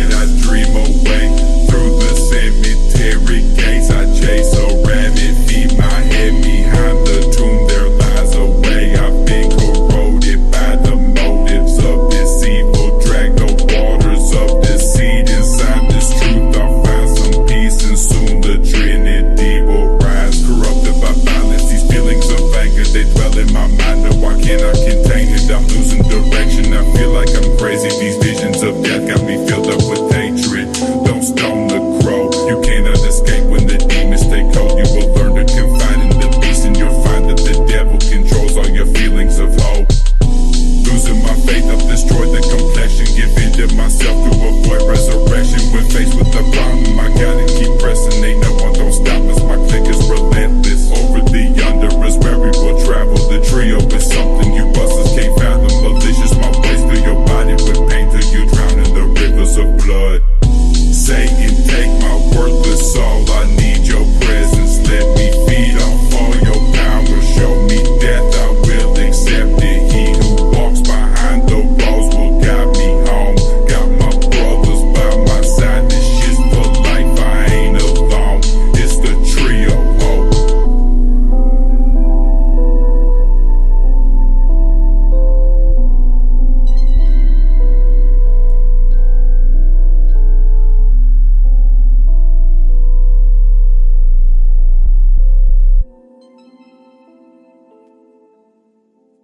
night I dream away. Through the cemetery gates I chase a rabbit, feed my head behind the tomb, there lies a way. I've been corroded by the motives of this evil, drag the waters of deceit. Inside this truth I'll find some peace, and soon the Trinity will rise. Corrupted by violence, these feelings of anger, they dwell in my mind, and why can't I contain it? I'm losing direction, I feel like I'm crazy. These visions of death got me filled up with hatred. Don't stone the crow, you cannot escape when the demons take hold. You will learn to confide in the beast, and you'll find that the devil controls all your feelings of hope. Losing my faith, I've destroyed the complexion, give in to myself to avoid resurrection. When faced with the problem, I gotta keep pressing. Ain't no one don't stop us, my click is relentless. Over the yonder is where we will travel. The trio is something you busters can't fathom. Malicious, my ways through your body with pain till you drown in the rivers of blood. Say